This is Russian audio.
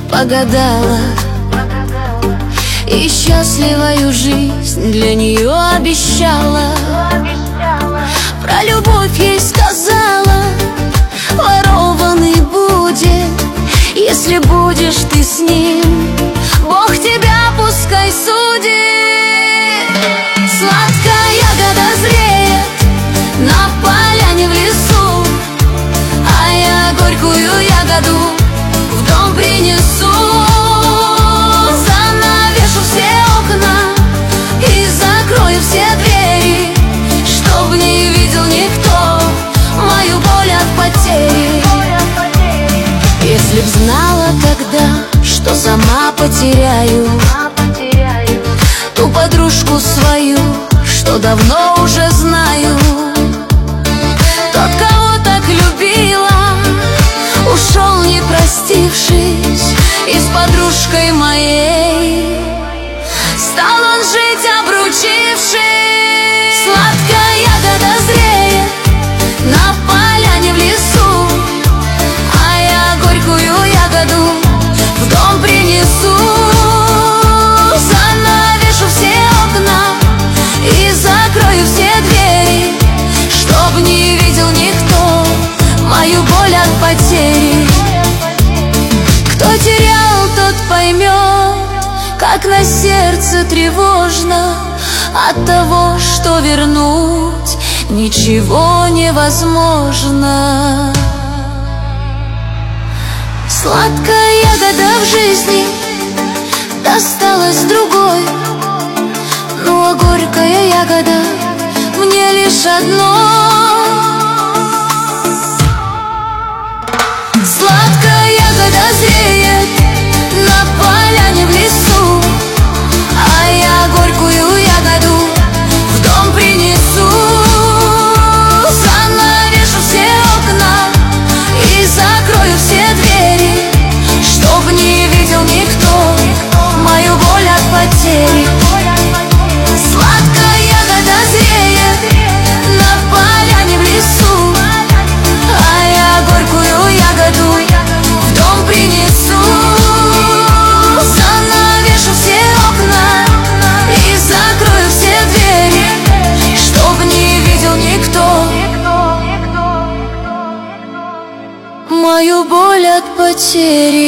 погадала и счастливую жизнь для нее обещала. Про любовь ей сказала: ворованный будет, если будешь ты с ним, Бог тебя пускай судит. Сладкая ягода зреет на поляне в лесу, а я горькую ягоду в дом принесу. Занавешу все окна и закрою все двери, чтоб не видел никто мою боль от потери. Если б знала тогда, что сама потеряю ту подружку свою, что давно уже знаю. Тот, кого так любила, ушел не простившись, и с подружкой моей стал он жить обручившись. Сладкая ягода зреет на поляне в лесу, а я горькую ягоду в дом принесу. Занавешу все окна и закрою все двери, чтоб не видел никто мою боль от потери. Кто терял, тот поймет, как на сердце тревожно от того, что вернуть ничего невозможно. Сладкая ягода в жизни досталась другой, ну а горькая ягода мне лишь одной. Сладкая ягода зреет на поляне в лесу, а я горькую ягоду в дом принесу. Занавешу все окна и закрою все двери, чтоб не видел никто мою боль от потери. Сладкая ягода зреет на поляне в лесу, а я горькую ягоду в дом принесу. Занавешу все окна и закрою все двери, чтоб не видел никто мою боль от потери.